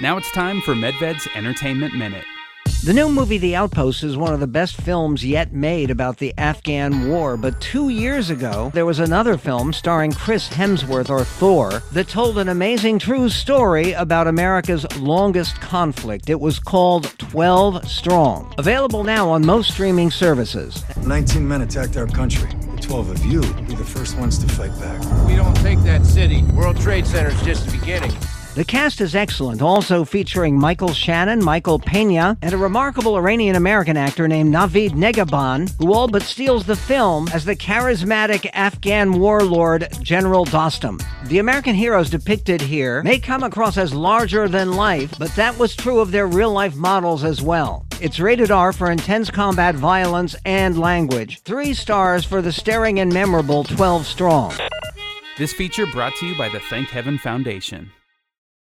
Now it's time for Medved's Entertainment Minute. The new movie The Outpost is one of the best films yet made about the Afghan war, but 2 years ago, there was another film starring Chris Hemsworth, or Thor, that told an amazing true story about America's longest conflict. It was called 12 Strong. Available now on most streaming services. 19 men attacked our country. The 12 of you will be the first ones to fight back. We don't take that city. World Trade Center's just the beginning. The cast is excellent, also featuring Michael Shannon, Michael Pena, and a remarkable Iranian-American actor named Navid Negahban, who all but steals the film as the charismatic Afghan warlord General Dostum. The American heroes depicted here may come across as larger than life, but that was true of their real-life models as well. It's rated R for intense combat, violence, and language. 3 stars for the staring and memorable 12 Strong. This feature brought to you by the Thank Heaven Foundation.